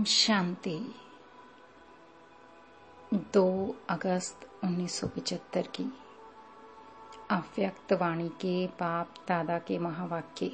ओम शांति। 2 अगस्त 1975 की अव्यक्त वाणी के बाप दादा के महावाक्य।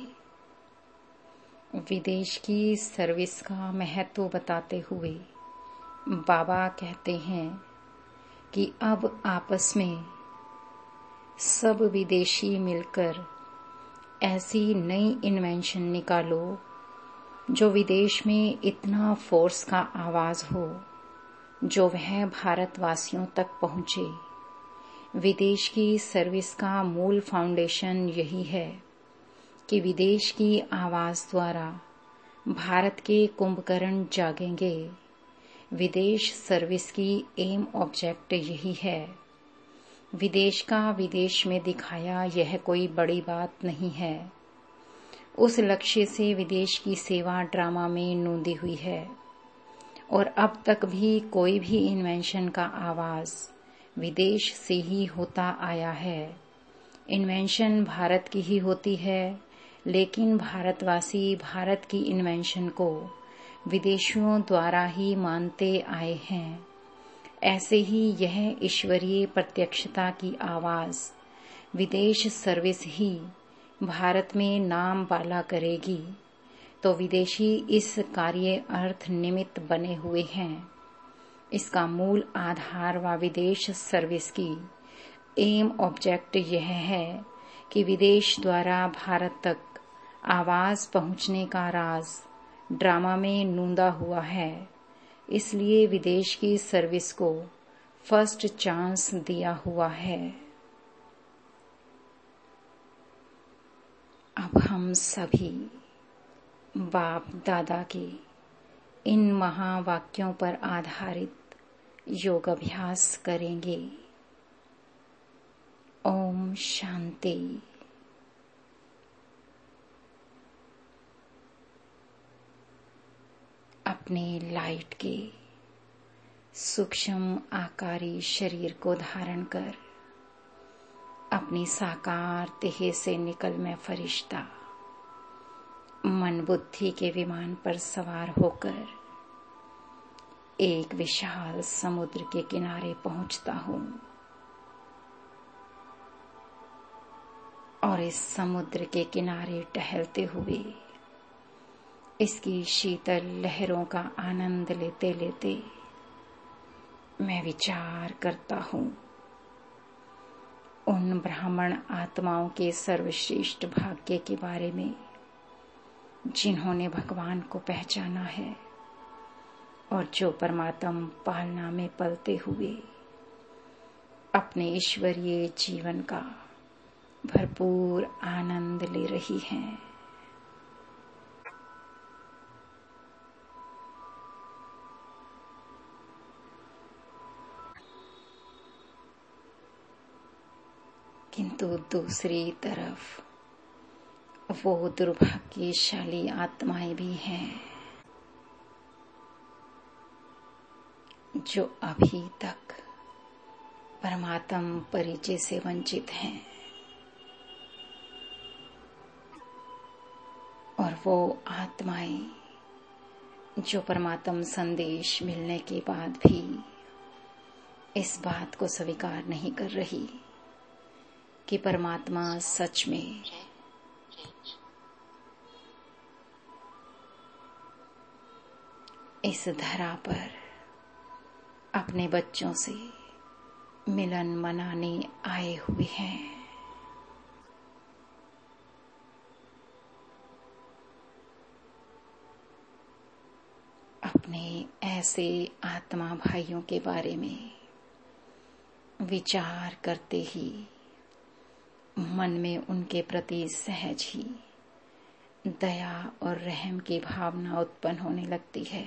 विदेश की सर्विस का महत्व बताते हुए बाबा कहते हैं कि अब आपस में सब विदेशी मिलकर ऐसी नई इन्वेंशन निकालो जो विदेश में इतना फोर्स का आवाज हो जो वह भारतवासियों तक पहुंचे। विदेश की सर्विस का मूल फाउंडेशन यही है कि विदेश की आवाज द्वारा भारत के कुंभकर्ण जागेंगे। विदेश सर्विस की एम ऑब्जेक्ट यही है। विदेश का विदेश में दिखाया यह कोई बड़ी बात नहीं है। उस लक्ष्य से विदेश की सेवा ड्रामा में नूंदी हुई है और अब तक भी कोई भी इन्वेंशन का आवाज विदेश से ही होता आया है। इन्वेंशन भारत की ही होती है, लेकिन भारतवासी भारत की इन्वेंशन को विदेशियों द्वारा ही मानते आए हैं। ऐसे ही यह ईश्वरीय प्रत्यक्षता की आवाज विदेश सर्विस ही भारत में नाम वाला करेगी, तो विदेशी इस कार्य अर्थ निमित्त बने हुए हैं। इसका मूल आधार व विदेश सर्विस की एम ऑब्जेक्ट यह है कि विदेश द्वारा भारत तक आवाज पहुंचने का राज ड्रामा में नूंदा हुआ है। इसलिए विदेश की सर्विस को फर्स्ट चांस दिया हुआ है। अब हम सभी बाप दादा के इन महावाक्यों पर आधारित योग अभ्यास करेंगे। ओम शांति। अपने लाइट के सूक्ष्म आकारी शरीर को धारण कर अपनी साकार देह से निकल मैं फरिश्ता मन बुद्धि के विमान पर सवार होकर एक विशाल समुद्र के किनारे पहुंचता हूं और इस समुद्र के किनारे टहलते हुए इसकी शीतल लहरों का आनंद लेते लेते मैं विचार करता हूं उन ब्राह्मण आत्माओं के सर्वश्रेष्ठ भाग्य के बारे में जिन्होंने भगवान को पहचाना है और जो परमात्म पालना में पलते हुए अपने ईश्वरीय जीवन का भरपूर आनंद ले रही हैं। किंतु दूसरी तरफ वो दुर्भाग्यशाली आत्माएं भी हैं जो अभी तक परमात्म परिचय से वंचित हैं और वो आत्माएं जो परमात्म संदेश मिलने के बाद भी इस बात को स्वीकार नहीं कर रही कि परमात्मा सच में इस धरा पर अपने बच्चों से मिलन मनाने आए हुए हैं। अपने ऐसे आत्मा भाइयों के बारे में विचार करते ही मन में उनके प्रति सहज ही दया और रहम की भावना उत्पन्न होने लगती है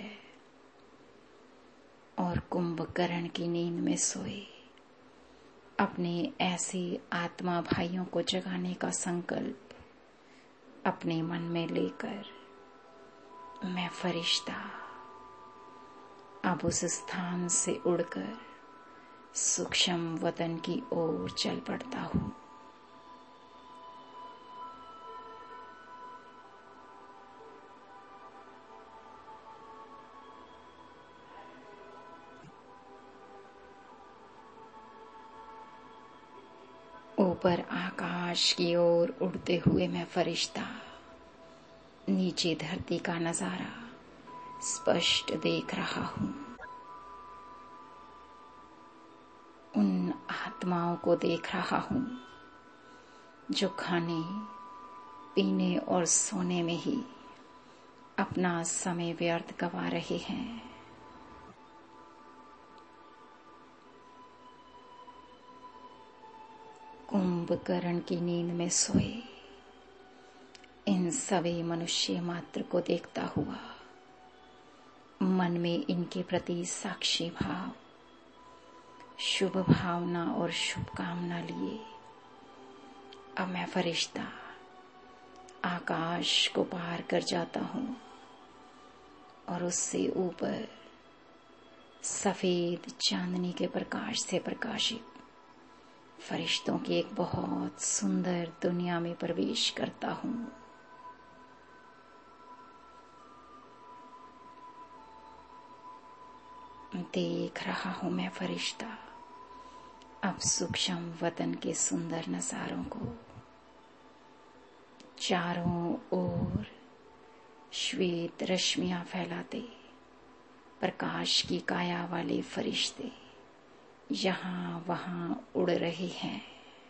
और कुंभकर्ण की नींद में सोए अपने ऐसे आत्मा भाइयों को जगाने का संकल्प अपने मन में लेकर मैं फरिश्ता अब उस स्थान से उड़कर सूक्ष्म वतन की ओर चल पड़ता हूं। ऊपर आकाश की ओर उड़ते हुए मैं फरिश्ता नीचे धरती का नजारा स्पष्ट देख रहा हूँ। उन आत्माओं को देख रहा हूँ जो खाने पीने और सोने में ही अपना समय व्यर्थ गवा रहे हैं। कुंभकर्ण की नींद में सोए इन सभी मनुष्य मात्र को देखता हुआ मन में इनके प्रति साक्षी भाव, शुभ भावना और शुभकामना लिए अब मैं फरिश्ता आकाश को पार कर जाता हूँ और उससे ऊपर सफेद चांदनी के प्रकाश से प्रकाशित फरिश्तों की एक बहुत सुंदर दुनिया में प्रवेश करता हूँ। देख रहा हूँ मैं फरिश्ता अब सूक्ष्म वतन के सुंदर नजारों को। चारों ओर श्वेत रश्मियां फैलाते प्रकाश की काया वाले फरिश्ते यहाँ वहाँ उड़ रहे हैं।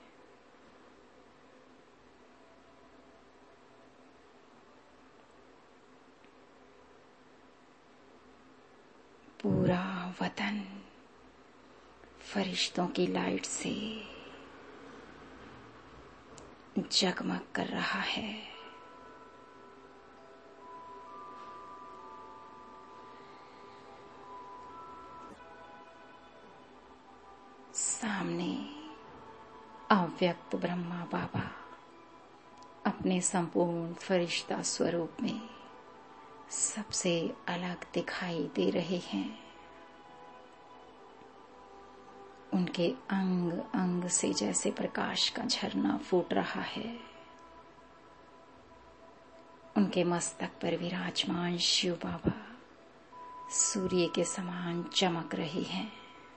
पूरा वतन फरिश्तों की लाइट से जगमग कर रहा है। सामने अव्यक्त ब्रह्मा बाबा अपने संपूर्ण फरिश्ता स्वरूप में सबसे अलग दिखाई दे रहे हैं। उनके अंग अंग से जैसे प्रकाश का झरना फूट रहा है। उनके मस्तक पर विराजमान शिव बाबा सूर्य के समान चमक रहे हैं।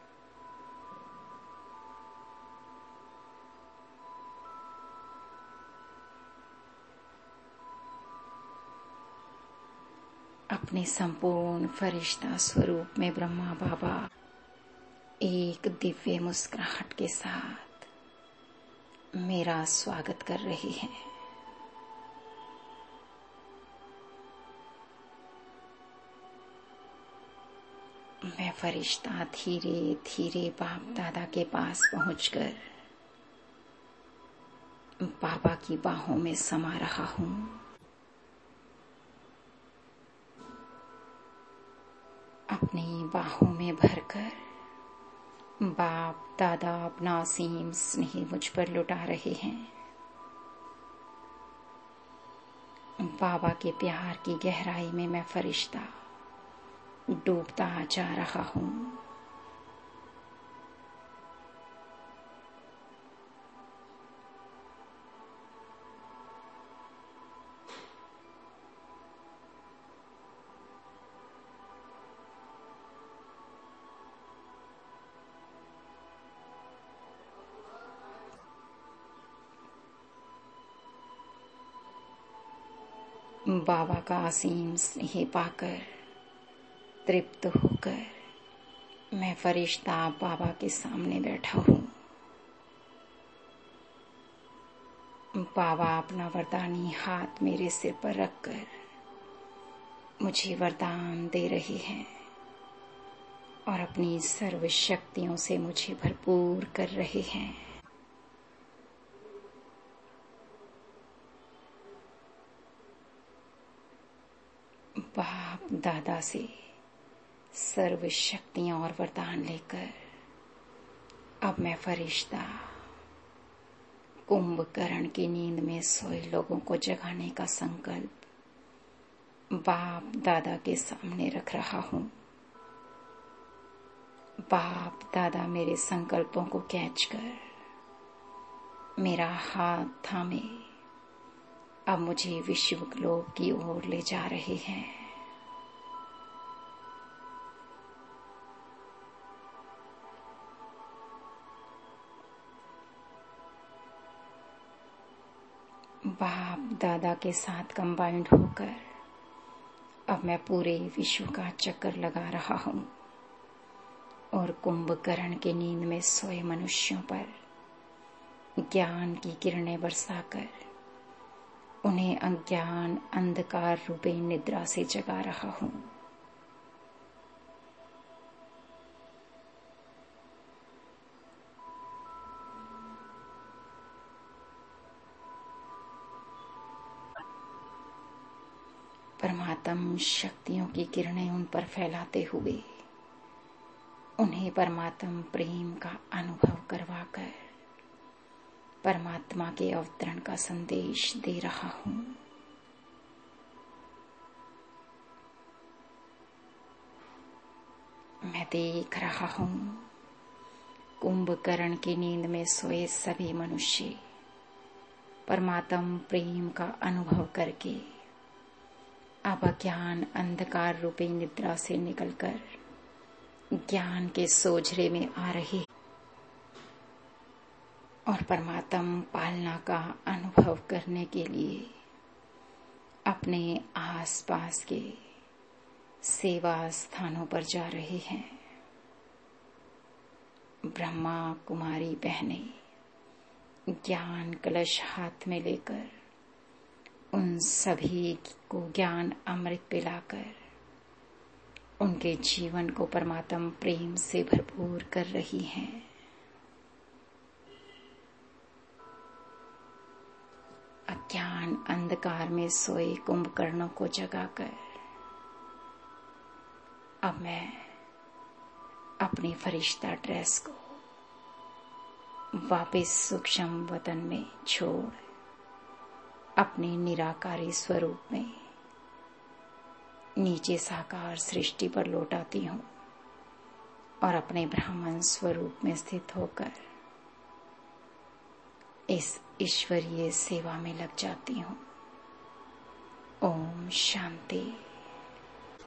अपने संपूर्ण फरिश्ता स्वरूप में ब्रह्मा बाबा एक दिव्य मुस्कुराहट के साथ मेरा स्वागत कर रहे हैं। मैं फरिश्ता धीरे धीरे बाप दादा के पास पहुंचकर बाबा की बाहों में समा रहा हूँ। अपनी बाहों में भरकर बाप दादा अपना असीम स्नेह मुझ पर लुटा रहे हैं। बाबा के प्यार की गहराई में मैं फरिश्ता डूबता जा रहा हूँ। बाबा का असीम स्नेह पाकर तृप्त होकर मैं फरिश्ता बाबा के सामने बैठा हूँ। बाबा अपना वरदानी हाथ मेरे सिर पर रखकर मुझे वरदान दे रहे हैं और अपनी सर्व शक्तियों से मुझे भरपूर कर रहे हैं। बाप दादा से सर्व शक्तियां और वरदान लेकर अब मैं फरिश्ता कुंभकर्ण की नींद में सोए लोगों को जगाने का संकल्प बाप दादा के सामने रख रहा हूँ। बाप दादा मेरे संकल्पों को कैच कर मेरा हाथ थामे अब मुझे विश्व ग्लोब की ओर ले जा रहे हैं। बाप दादा के साथ कंबाइंड होकर अब मैं पूरे विश्व का चक्कर लगा रहा हूँ और कुंभकर्ण के नींद में सोए मनुष्यों पर ज्ञान की किरणें बरसाकर उन्हें अज्ञान अंधकार रूपी निद्रा से जगा रहा हूँ। परमात्म शक्तियों की किरणें उन पर फैलाते हुए उन्हें परमात्म प्रेम का अनुभव करवाकर परमात्मा के अवतरण का संदेश दे रहा हूँ। मैं देख रहा हूँ कुंभकर्ण की नींद में सोए सभी मनुष्य परमात्म प्रेम का अनुभव करके अब अज्ञान अंधकार रूपी निद्रा से निकलकर ज्ञान के सोझरे में आ रहे और परमात्म पालना का अनुभव करने के लिए अपने आसपास के सेवा स्थानों पर जा रहे हैं। ब्रह्मा कुमारी बहनें ज्ञान कलश हाथ में लेकर उन सभी को ज्ञान अमृत पिलाकर उनके जीवन को परमात्म प्रेम से भरपूर कर रही हैं। अज्ञान अंधकार में सोए कुंभकर्णों को जगाकर अब मैं अपनी फरिश्ता ड्रेस को वापस सूक्ष्म वतन में छोड़ अपने निराकारी स्वरूप में नीचे साकार सृष्टि पर लौटाती हूँ और अपने ब्राह्मण स्वरूप में स्थित होकर इस ईश्वरीय सेवा में लग जाती हूँ। ओम शांति।